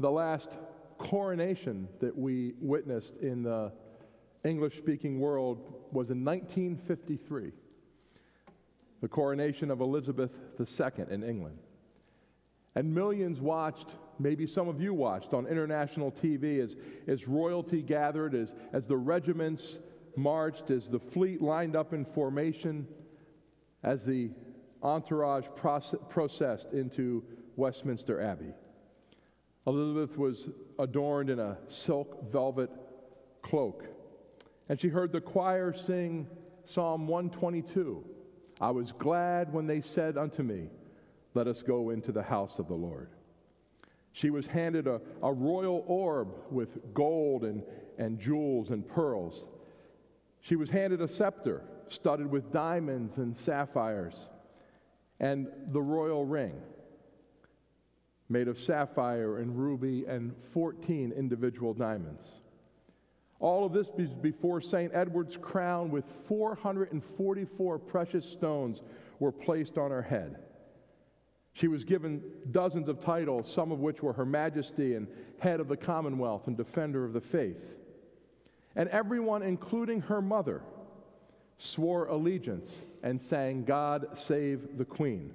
The last coronation that we witnessed in the English-speaking world was in 1953, the coronation of Elizabeth II in England. And millions watched, maybe some of you watched on international TV as royalty gathered, as the regiments marched, as the fleet lined up in formation, as the entourage processed into Westminster Abbey. Elizabeth was adorned in a silk velvet cloak, and she heard the choir sing Psalm 122. I was glad when they said unto me, let us go into the house of the Lord. She was handed a royal orb with gold and jewels and pearls. She was handed a scepter studded with diamonds and sapphires, and the royal ring made of sapphire and ruby and 14 individual diamonds. All of this before St. Edward's crown with 444 precious stones were placed on her head. She was given dozens of titles, some of which were Her Majesty and Head of the Commonwealth and Defender of the Faith. And everyone, including her mother, swore allegiance and sang, God Save the Queen.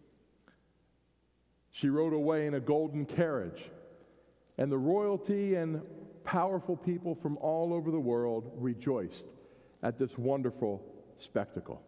She rode away in a golden carriage, and the royalty and powerful people from all over the world rejoiced at this wonderful spectacle.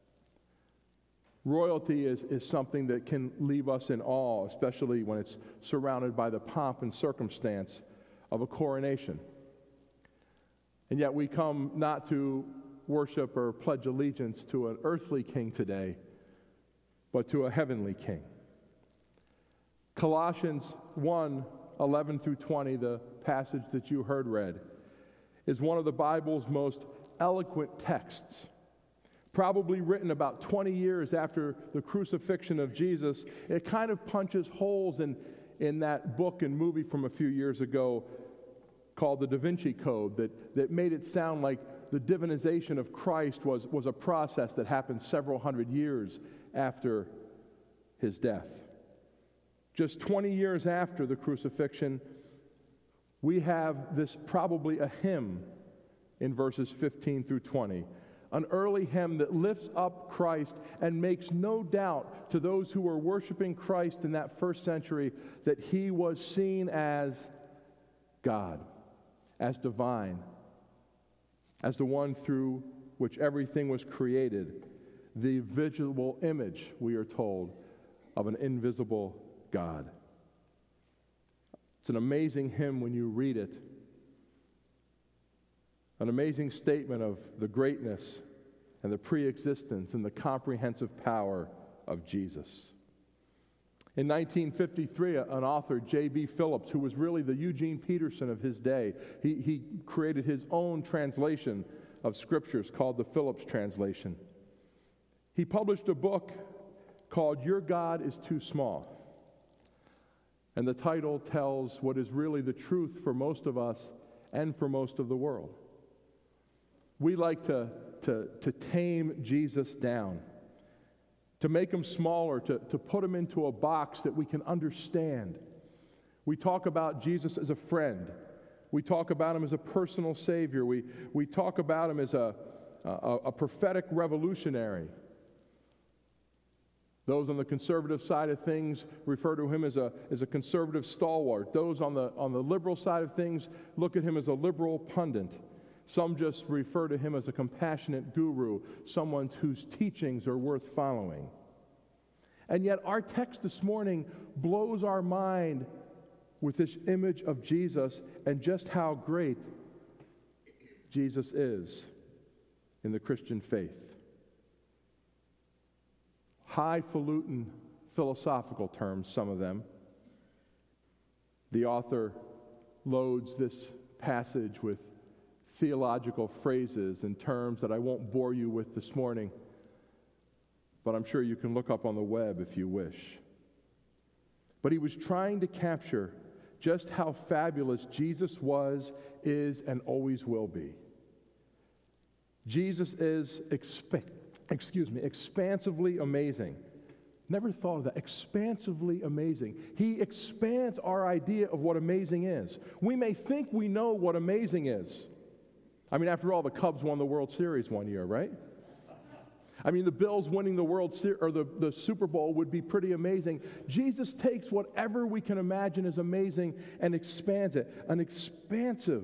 Royalty is something that can leave us in awe, especially when it's surrounded by the pomp and circumstance of a coronation. And yet we come not to worship or pledge allegiance to an earthly king today, but to a heavenly king. Colossians 1:11 through 20, the passage that you heard read, is one of the Bible's most eloquent texts. Probably written about 20 years after the crucifixion of Jesus. It kind of punches holes in that book and movie from a few years ago called the Da Vinci Code that made it sound like the divinization of Christ was a process that happened several hundred years after his death. Just 20 years after the crucifixion, we have this probably a hymn in verses 15 through 20. An early hymn that lifts up Christ and makes no doubt to those who were worshiping Christ in that first century that he was seen as God, as divine, as the one through which everything was created, the visible image, we are told, of an invisible God. It's an amazing hymn when you read it. An amazing statement of the greatness and the pre-existence and the comprehensive power of Jesus. In 1953, an author, J.B. Phillips, who was really the Eugene Peterson of his day, he created his own translation of scriptures called the Phillips Translation. He published a book called Your God is Too Small. And the title tells what is really the truth for most of us and for most of the world. We like to tame Jesus down, to make him smaller, to put him into a box that we can understand. We talk about Jesus as a friend. We talk about him as a personal savior. We talk about him as a prophetic revolutionary. Those on the conservative side of things refer to him as a conservative stalwart. Those on the liberal side of things look at him as a liberal pundit. Some just refer to him as a compassionate guru, someone whose teachings are worth following. And yet our text this morning blows our mind with this image of Jesus and just how great Jesus is in the Christian faith. Highfalutin philosophical terms, some of them. The author loads this passage with theological phrases and terms that I won't bore you with this morning, but I'm sure you can look up on the web if you wish. But he was trying to capture just how fabulous Jesus was, is, and always will be. Jesus is expansively amazing, Never thought of that. Expansively amazing. He expands our idea of what amazing is. We may think we know what amazing is. I mean, after all, the Cubs won the World Series one year, right? I mean, the Bills winning the World Series or the Super Bowl would be pretty amazing. Jesus takes whatever we can imagine is amazing and expands it. An expansive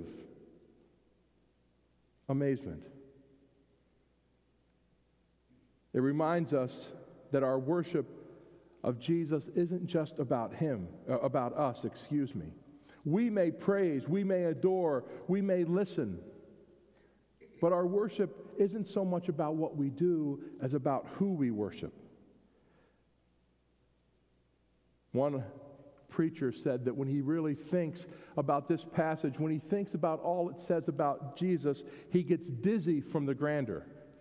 amazement. It reminds us that our worship of Jesus isn't just about him, about us, excuse me. We may praise, we may adore, we may listen, but our worship isn't so much about what we do as about who we worship. One preacher said that when he really thinks about this passage, when he thinks about all it says about Jesus, he gets dizzy from the grandeur.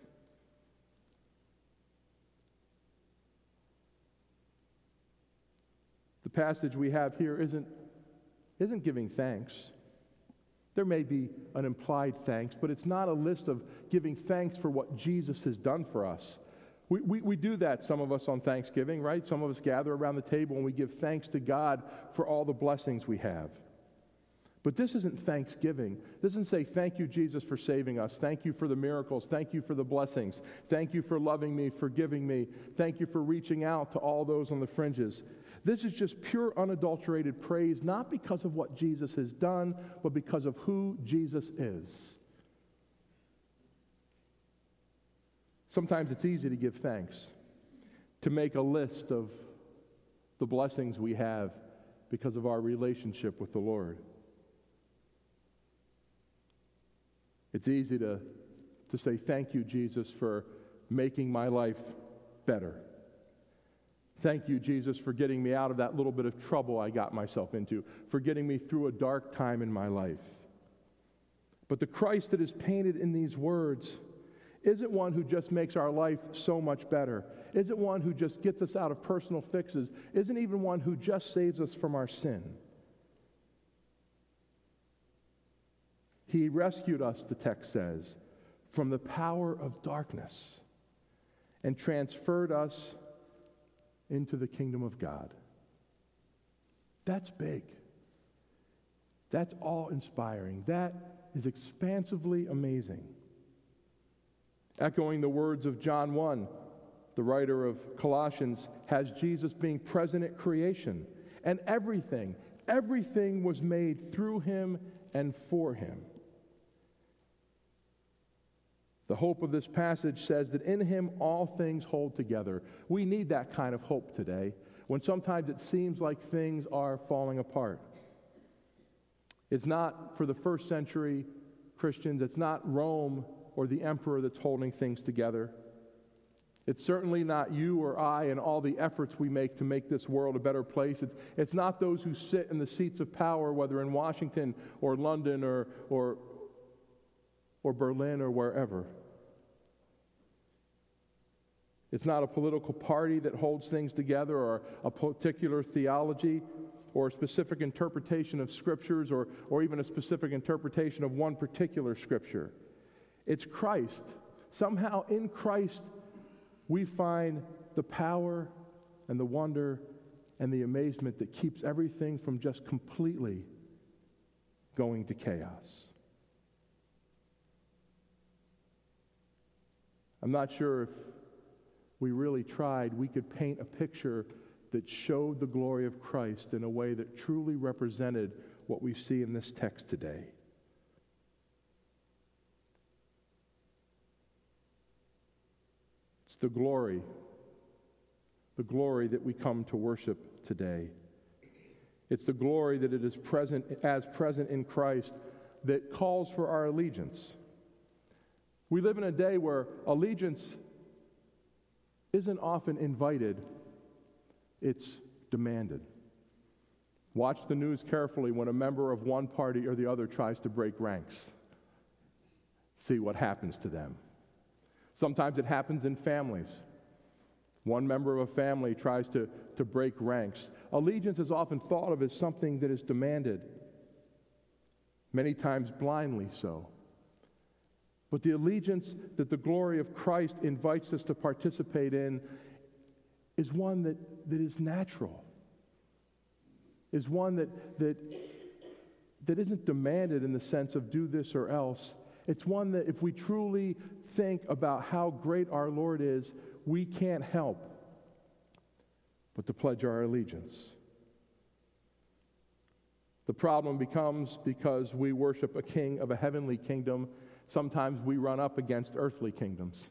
The passage we have here isn't giving thanks. There may be an implied thanks, but it's not a list of giving thanks for what Jesus has done for us. We do that, some of us, on Thanksgiving, right? Some of us gather around the table and we give thanks to God for all the blessings we have. But this isn't thanksgiving. This doesn't say, thank you, Jesus, for saving us. Thank you for the miracles. Thank you for the blessings. Thank you for loving me, forgiving me. Thank you for reaching out to all those on the fringes. This is just pure, unadulterated praise, not because of what Jesus has done, but because of who Jesus is. Sometimes it's easy to give thanks, to make a list of the blessings we have because of our relationship with the Lord. It's easy to say, thank you, Jesus, for making my life better. Thank you, Jesus, for getting me out of that little bit of trouble I got myself into, for getting me through a dark time in my life. But the Christ that is painted in these words isn't one who just makes our life so much better, isn't one who just gets us out of personal fixes, isn't even one who just saves us from our sin. He rescued us, the text says, from the power of darkness and transferred us into the kingdom of God. That's big. That's awe-inspiring. That is expansively amazing. Echoing the words of John 1, the writer of Colossians has Jesus being present at creation. And everything was made through him and for him. The hope of this passage says that in him all things hold together. We need that kind of hope today, when sometimes it seems like things are falling apart. It's not for the first century Christians, it's not Rome or the emperor that's holding things together. It's certainly not you or I and all the efforts we make to make this world a better place. It's not those who sit in the seats of power, whether in Washington or London or Berlin or wherever. It's not a political party that holds things together, or a particular theology, or a specific interpretation of scriptures, or even a specific interpretation of one particular scripture. It's Christ. Somehow in Christ we find the power and the wonder and the amazement that keeps everything from just completely going to chaos. I'm not sure if we really tried, we could paint a picture that showed the glory of Christ in a way that truly represented what we see in this text today. It's the glory that we come to worship today. It's the glory that it is present in Christ that calls for our allegiance. We live in a day where allegiance isn't often invited, it's demanded. Watch the news carefully when a member of one party or the other tries to break ranks. See what happens to them. Sometimes it happens in families. One member of a family tries to break ranks. Allegiance is often thought of as something that is demanded, many times blindly so. But the allegiance that the glory of Christ invites us to participate in is one that is natural, is one that isn't demanded in the sense of do this or else. It's one that if we truly think about how great our Lord is, we can't help but to pledge our allegiance. The problem becomes because we worship a king of a heavenly kingdom, sometimes we run up against earthly kingdoms.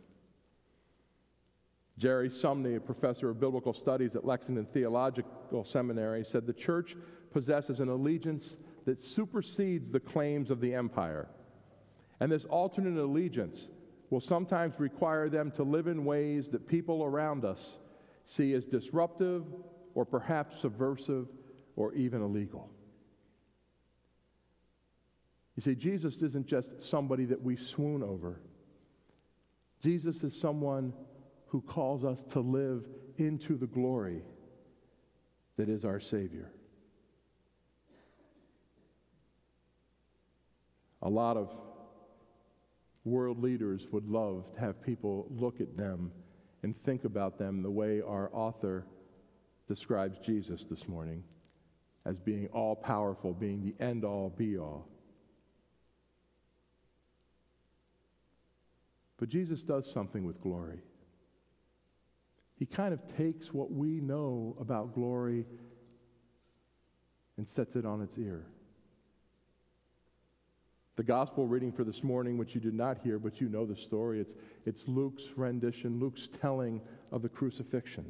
Jerry Sumney, a professor of biblical studies at Lexington Theological Seminary, said the church possesses an allegiance that supersedes the claims of the empire. And this alternate allegiance will sometimes require them to live in ways that people around us see as disruptive or perhaps subversive or even illegal. You see, Jesus isn't just somebody that we swoon over. Jesus is someone who calls us to live into the glory that is our Savior. A lot of world leaders would love to have people look at them and think about them the way our author describes Jesus this morning, as being all-powerful, being the end-all, be-all. But Jesus does something with glory. He kind of takes what we know about glory and sets it on its ear. The gospel reading for this morning, which you did not hear, but you know the story, it's Luke's rendition, Luke's telling of the crucifixion.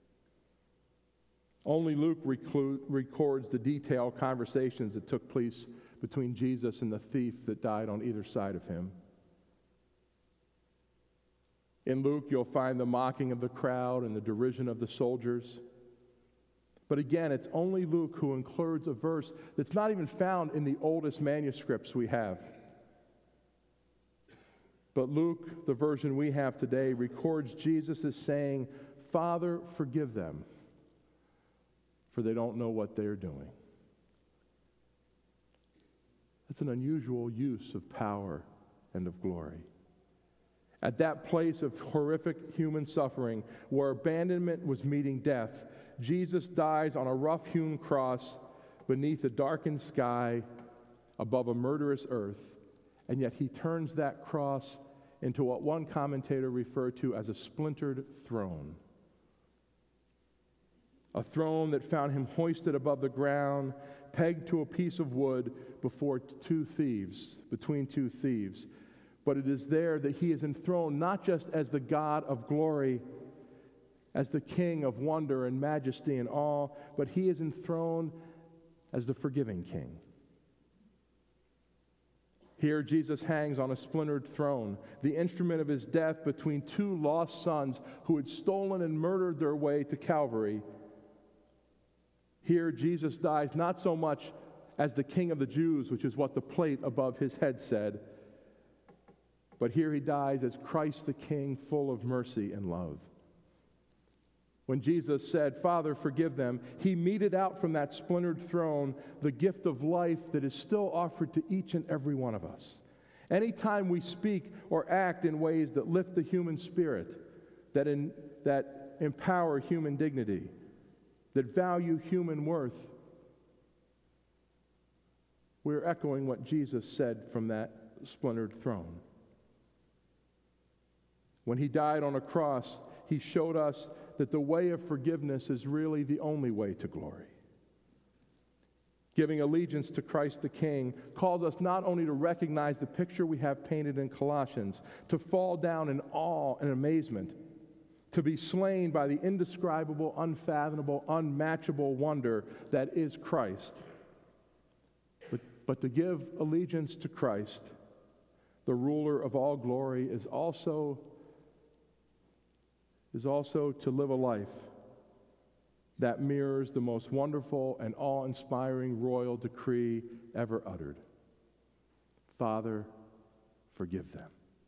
Only Luke records the detailed conversations that took place between Jesus and the thief that died on either side of him. In Luke, you'll find the mocking of the crowd and the derision of the soldiers. But again, it's only Luke who includes a verse that's not even found in the oldest manuscripts we have. But Luke, the version we have today, records Jesus as saying, "Father, forgive them, for they don't know what they're doing." That's an unusual use of power and of glory. At that place of horrific human suffering, where abandonment was meeting death, Jesus dies on a rough-hewn cross beneath a darkened sky above a murderous earth, and yet he turns that cross into what one commentator referred to as a splintered throne. A throne that found him hoisted above the ground, pegged to a piece of wood between two thieves. But it is there that he is enthroned not just as the God of glory, as the King of wonder and majesty and awe, but he is enthroned as the forgiving King. Here Jesus hangs on a splintered throne, the instrument of his death between two lost sons who had stolen and murdered their way to Calvary. Here Jesus dies not so much as the King of the Jews, which is what the plate above his head said, but here he dies as Christ the King, full of mercy and love. When Jesus said, "Father, forgive them," he meted out from that splintered throne the gift of life that is still offered to each and every one of us. Anytime we speak or act in ways that lift the human spirit, that empower human dignity, that value human worth, we're echoing what Jesus said from that splintered throne. When he died on a cross, he showed us that the way of forgiveness is really the only way to glory. Giving allegiance to Christ the King calls us not only to recognize the picture we have painted in Colossians, to fall down in awe and amazement, to be slain by the indescribable, unfathomable, unmatchable wonder that is Christ, but to give allegiance to Christ, the ruler of all glory, is also to live a life that mirrors the most wonderful and awe-inspiring royal decree ever uttered. Father, forgive them.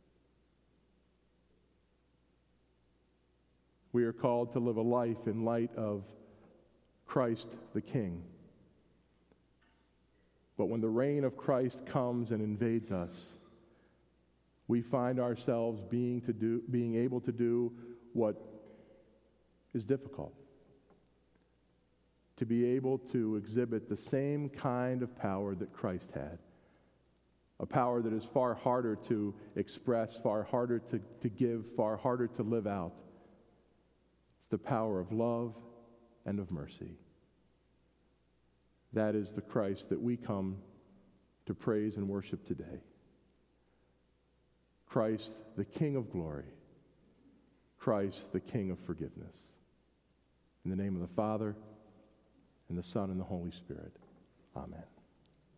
We are called to live a life in light of Christ the King. But when the reign of Christ comes and invades us, we find ourselves being able to do what is difficult. To be able to exhibit the same kind of power that Christ had, a power that is far harder to express, far harder to give, far harder to live out. It's the power of love and of mercy. That is the Christ that we come to praise and worship today. Christ, the King of glory. Christ, the King of forgiveness. In the name of the Father, and the Son, and the Holy Spirit. Amen.